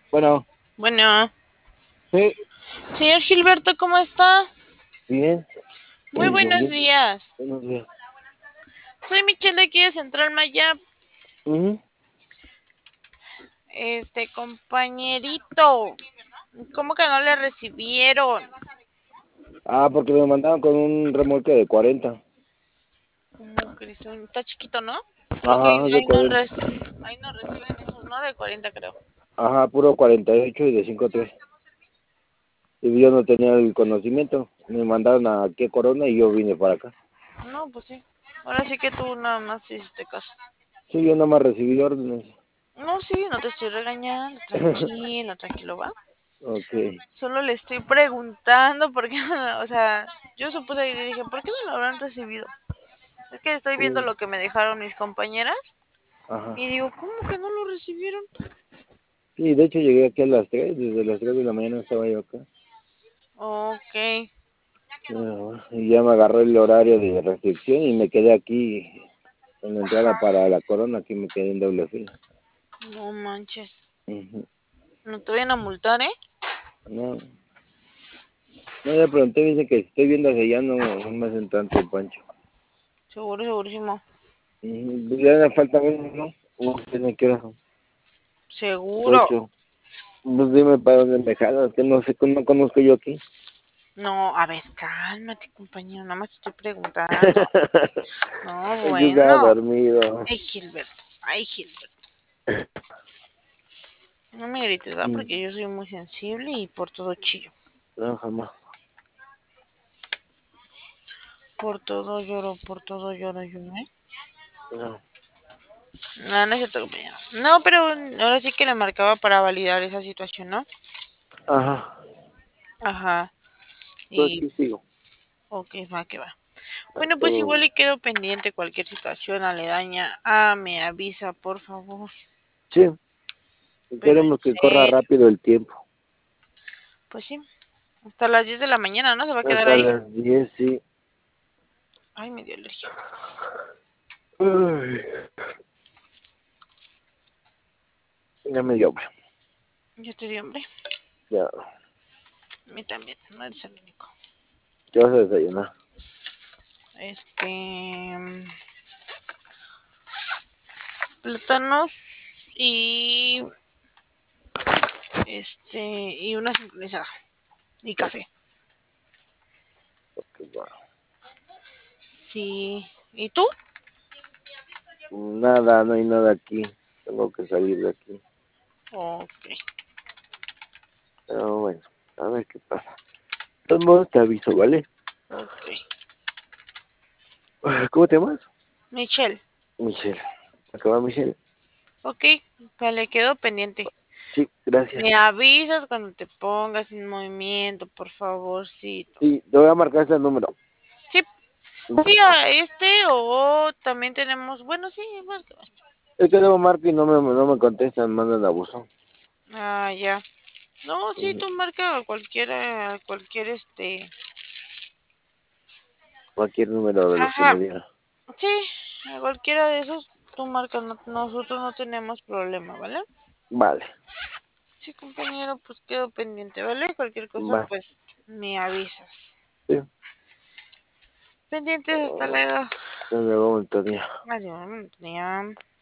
Bueno, Bueno, sí, señor Gilberto, ¿cómo está? bien, Muy buenos lloviendo, días. buenos días. Soy Michelle de aquí de Central Maya. Ujú. Compañerito, ¿cómo que no le recibieron? Porque me mandaron con un remolque de 40. Como Cristo, está chiquito, ¿no? Creo que Ajá, de 40. ahí no reciben esos, ¿no? De 40, creo. Ajá, puro 48 y de 5.3. Y yo no tenía el conocimiento. Me mandaron a qué Corona y yo vine para acá. No, pues sí. Ahora sí que tú nada más hiciste caso. Sí, yo nada más recibí órdenes. No, sí, no te estoy regañando. Tranquilo, tranquilo, va. Ok, Solo le estoy preguntando por qué o sea, yo supuse y dije, ¿por qué no lo habrán recibido? Es que estoy viendo sí, lo que me dejaron mis compañeras ajá. y digo, ¿cómo que no lo recibieron? Sí, de hecho llegué aquí a las 3. Desde las 3 de la mañana estaba yo acá. Ok. Y ya me agarró el horario de restricción y me quedé aquí en la entrada Ajá. para la Corona. Aquí me quedé en doble fila. No manches. Ujú. No te vayan a multar, ¿eh? No. No, ya pregunté, dice que si estoy viendo hacia allá no me hacen tanto pancho. Seguro, segurísimo. Pues ya me falta menos, ¿no? Tiene que hora son? Seguro. 8. Pues dime para dónde me jalas, que no sé, no conozco yo aquí. No, a ver, cálmate, compañero. Nada más te estoy preguntando. No, Es que estaba bueno. dormido. Ay, Gilberto. Ay, Gilberto. No me grites, ¿verdad? Mm, Porque yo soy muy sensible y por todo chillo. No, jamás. Por todo lloro yo, ¿eh? No. No, no es cierto, compañero. No, pero ahora sí que le marcaba para validar esa situación, ¿no? Ajá, Ajá. pues Y, aquí sigo. ok, va que va. Bueno, pues Todo igual bien. le quedo pendiente cualquier situación aledaña. Ah, me avisa, por favor. Sí, Pero en queremos que corra serio, rápido el tiempo. pues sí. Hasta las 10 de la mañana, ¿no? Se va a quedar Hasta ahí. las 10 sí. Ay, me dio alergia. Ay, ya me dio hambre. Ya te dio hambre. Ya, A mí también, no eres el único. ¿qué vas a desayunar? Este. Plátanos y. Y una sincronizada. Y café. Porque, bueno, Sí. ¿Y tú? nada, no hay nada aquí. Tengo que salir de aquí. Ok. Pero bueno, a ver qué pasa. De todos modos te aviso, ¿vale? Ok. ¿Cómo te llamas? Michelle. Michelle. ¿Acaba Michelle? Ok. Vale, quedo pendiente. Sí, gracias. Me avisas cuando te pongas en movimiento, por favorcito. Sí, te voy a marcar este número. Sí, sí, a o también tenemos, bueno, sí, marca, marca. Es que luego marco y no me contestan, mandan a buzón. Ah, ya. No, sí, Ujú. tú marca a cualquiera, cualquier Cualquier número de los que Ajá, me diga. sí, a cualquiera de esos tú marcas, nosotros no tenemos problema, ¿vale? Vale, Sí, compañero, pues quedo pendiente, ¿vale? Cualquier cosa, va. pues me avisas. Sí. Pendientes, hasta luego. Te luego, Antonio. Adiós, ya.